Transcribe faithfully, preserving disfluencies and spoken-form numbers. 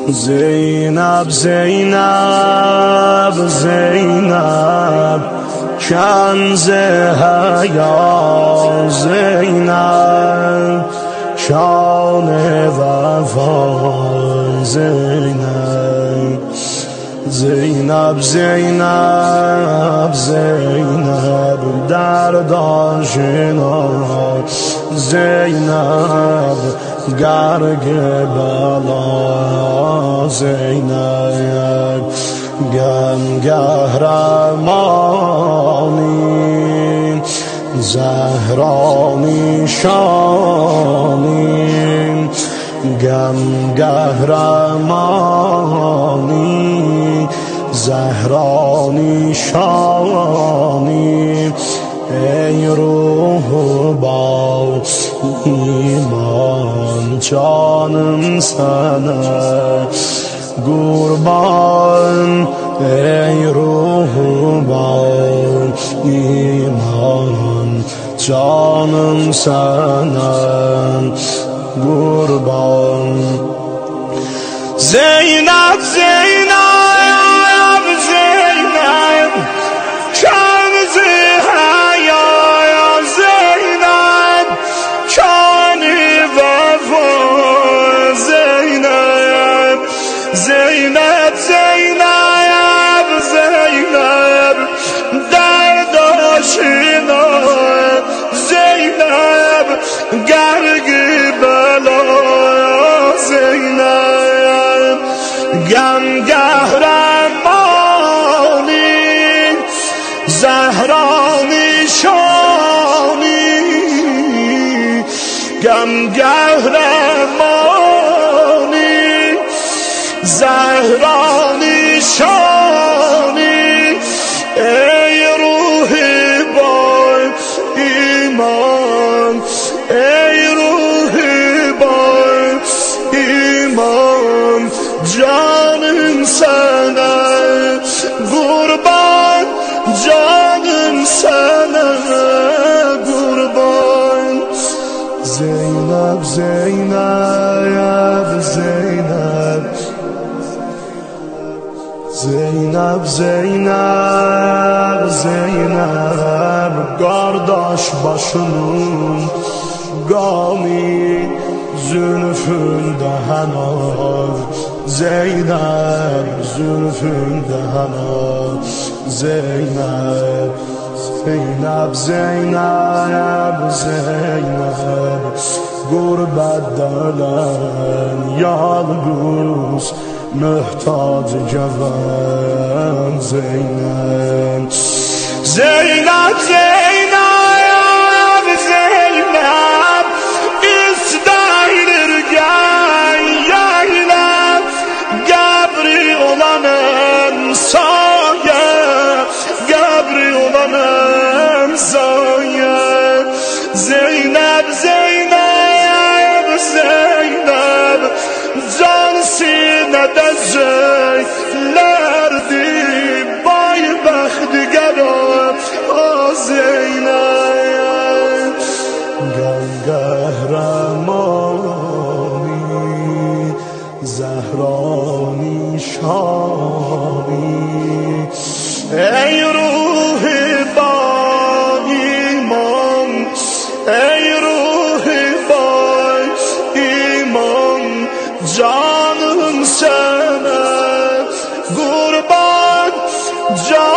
زینب زینب زینب کنز حیا زینب شان وفا زینب زینب زینب زینب درد آشنا زینب گرگ بلا زینب گم قهرمانی زهرانی شانی گم قهرمانی زهرانی شانی ای روح با ایمان جانم سنه قربان ای روح با ایمان جانم سنه قربان زینب زینب زینب کنز حیا زینب شان وفا زینب زینب زینب زینب درد آشنا زینب گرگ بلا زینب گم قهرمانی زهرانی شانی گم قهرمانی زهرانی شانی ای روح با ایمان ای روح با ایمان جانم سنه قربان جانم سنه قربان زینب زینب زینب زینب زینب زینب قارداش başının gami zülfünde henar Zeynep zülfünde henar Zeynep Zeynep Zeynep Zeynep gurbet dönen yalnız mühtaç geven Zeynep Zeynep Zeynep Zeynep İstaylir gel yaylap Gabri olanım saye Gabri olanım saye Zeynep Zeynep Zeynep can sinede zeylerdi Baybextgeram o Zeynep Gel qahramani Zehrani şani Ey ruhi ba iman Ey ruhi ba iman Canım sana kurban can